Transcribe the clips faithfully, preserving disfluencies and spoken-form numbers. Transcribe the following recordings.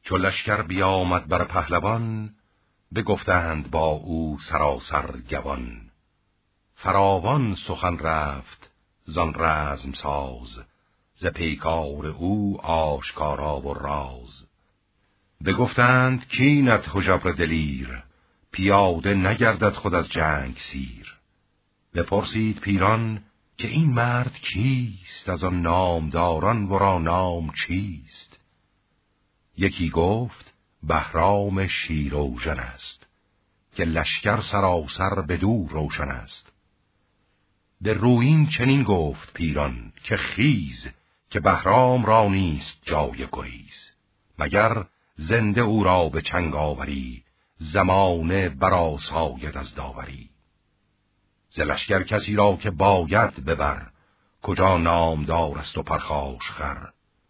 چو لشکر بیامد بر پهلوان، بگفتند با او سراسر گوان. فراوان سخن رفت زان رزم ساز، ز پیکار او آشکارا و راز. بگفتند کینت هژبر دلیر، پیاده نگردد خود از جنگ سیر. بپرسید پیران که این مرد کیست، از آن نامداران ورا نام چیست؟ یکی گفت بهرام شیراوژن است، که لشکر سراسر بدو روشن است. به رویین چنین گفت پیران که خیز، که بهرام را نیست جای گریز. مگر زنده او را به چنگ آوری، زمانه برآساید از داوری. ز لشکر کسی را که باید ببر، کجا نامدار است و پرخاش خر.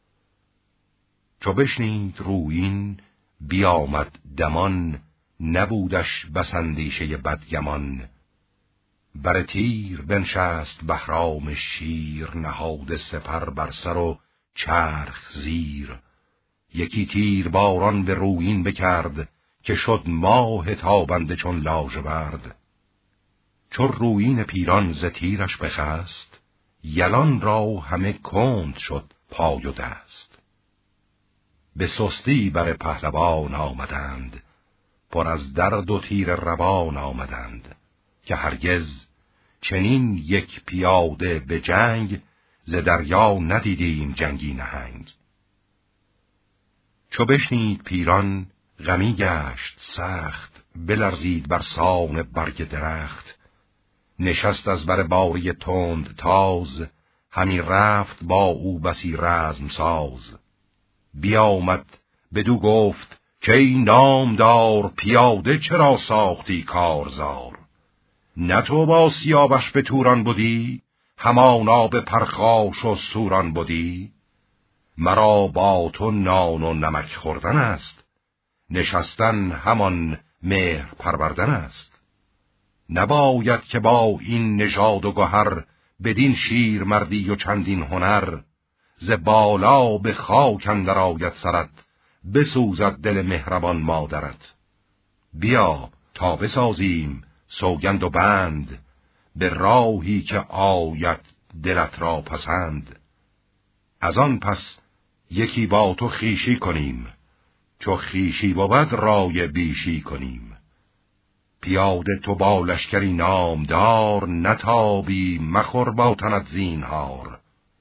چو بشنید رویین بیامد دمان، نبودش بس اندیشه بدگمان. بر تیر بنشست بهرام شیر، نهاده سپر بر سر و چرخ زیر. یکی تیر باران به رویین بکرد، که شد ماه تابنده چون لاژورد. چو رویین پیران ز تیرش بخست، یلان را همه کند شد پای و دست. به سستی بر پهلوان آمدند، پر از درد و تیر روان آمدند. که هرگز چنین یک پیاده به جنگ، ز دریا ندیدیم جنگی نهنگ. چو بشنید پیران غمی گشت سخت، بلرزید بر سان برگ درخت. نشست از بر باری تند تاز، همی رفت با او بسی رزم ساز. بیامد بدو گفت که ای نامدار، پیاده چرا ساختی کارزار؟ نه تو با سیاوش به توران بودی، همانا به پرخاش و سوران بودی. مرا با تو نان و نمک خوردن است، نشستن همان مهر پروردن است. نباید که با این نژاد و گهر، بدین شیر مردی و چندین هنر. ز بالا به خاک اندر آید سرت، بسوزد دل مهربان مادرت. بیا تا بسازیم سوگند و بند، به راهی که آید دلت را پسند. از آن پس یکی با تو خویشی کنیم، چو خویشی بود رای بیشی کنیم. پیاده تو با لشکری نامدار، نتابی مخور با تنت زینهار.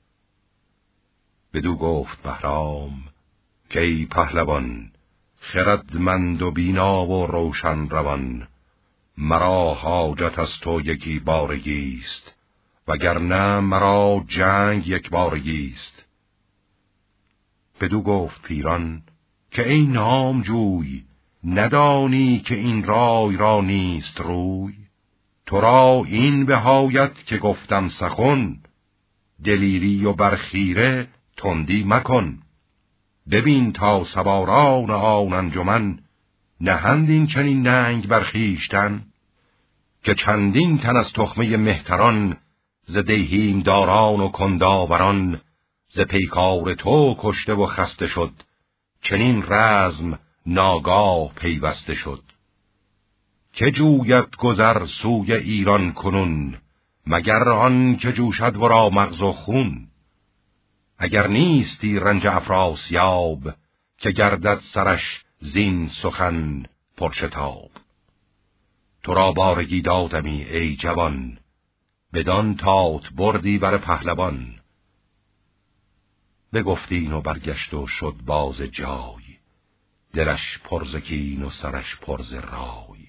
بدو گفت بهرام که ای پهلوان، خردمند و بینا و روشن روان. مرا حاجت از تو یکی بارگیست، وگرنه مرا جنگ یک بارگیست. بدو گفت پیران که ای نامجوی، ندانی که این رای را نیست روی. تو را این بهایت که گفتم سخن، دلیری و برخیره تندی مکن. ببین تا سواران آن انجمن، نهند این چنین ننگ برخیشتن. که چندین تن از تخمه مهتران، ز دیهیم داران و کنداوران. ز پیکار تو کشته و خسته شد، چنین رزم ناگاه پیوسته شد. که جوید گذر سوی ایران کنون، مگر آن که جوشد ورا مغز و خون. اگر نیستی رنج افراسیاب، که گردد سرش زین سخن پرشتاب. تو را بارگی دادمی ای جوان، بدان تات بردی بر پهلوان. بگفتین و برگشت و شد باز جای، دلش پر ز کین و سرش پر ز رای.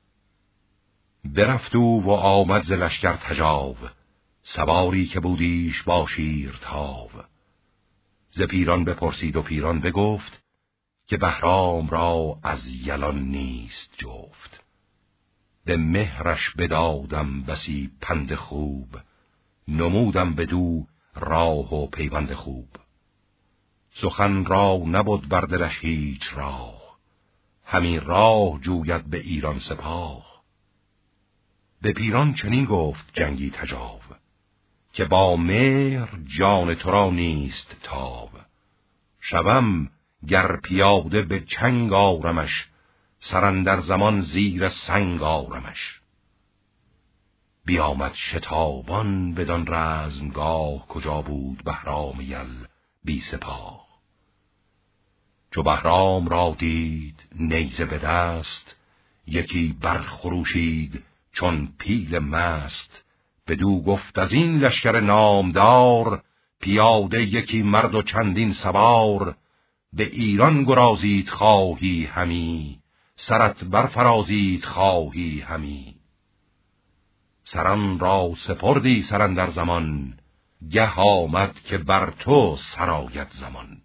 برفت او و آمد ز لشکر تژاو، سواری که بودیش با شیر تاو. ز پیران بپرسید و پیران بگفت، که بهرام را از یلان نیست جفت. به مهرش بدادم بسی پند خوب، نمودم بدو راه و پیوند خوب. سخن را نبود بر دلش هیچ راه، همین راه جوید به ایران سپاه. به پیران چنین گفت جنگی تژاو، که با مهر جان تو را نیست تاب. شوم گر پیاده به چنگ آرمش، سرندر زمان زیر سنگ آرمش. بیامد شتابان بدان رزمگاه، کجا بود بهرام یل بی سپاه. چو بهرام را دید نیزه به دست، یکی برخروشید چون پیل مست. بدو گفت از این لشکر نامدار، پیاده یکی مرد و چندین سوار. به ایران گرازید خواهی همی، سرت برفرازید خواهی همی. سران را سپردی سرندر زمان، گه آمد که بر تو سرآید زمان.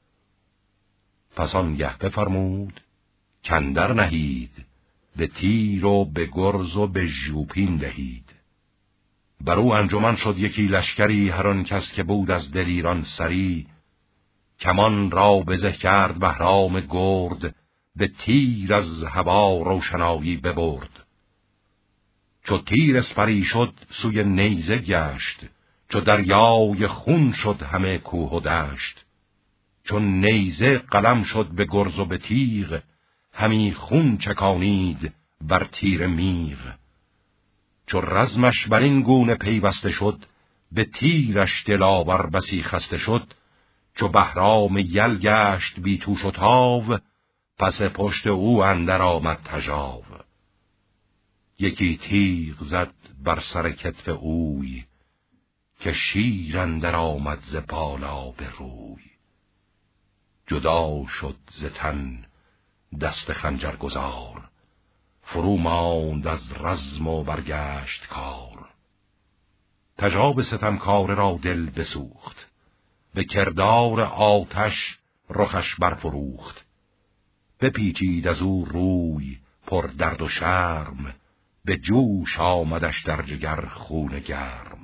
پس آنگه بفرمود کاندر نهید، به تیر و به گرز و به ژوپین دهید. بر او انجمن شد یکی لشکری، هر آن کس که بود از دلیران سری. کمان را بزه کرد بهرام گرد، به تیر از هوا روشنایی ببرد. چو تیر اسپری شد سوی نیزه گشت، چو دریای خون شد همه کوه و دشت. چون نیزه قلم شد به گرز و به تیغ، همی خون چکانید بر تیر میغ. چو رزمش بر این گونه پیوسته شد، به تیرش دلاور بسی خسته شد. چو بهرام یل گشت بی توش و تاو، پس پشت او اندر آمد تژاو. یکی تیغ زد بر سر کتف اوی، که شیر اندر آمد ز بالا به روی. جدا شد ز تن دست خنجر گذار، فرو ماند از رزم و برگشت کار. تژاو ستمکاره را دل بسوخت، به کردار آتش رخش برفروخت. بپیچید از او روی پر درد و شرم، به جوش آمدش در جگر خون گرم.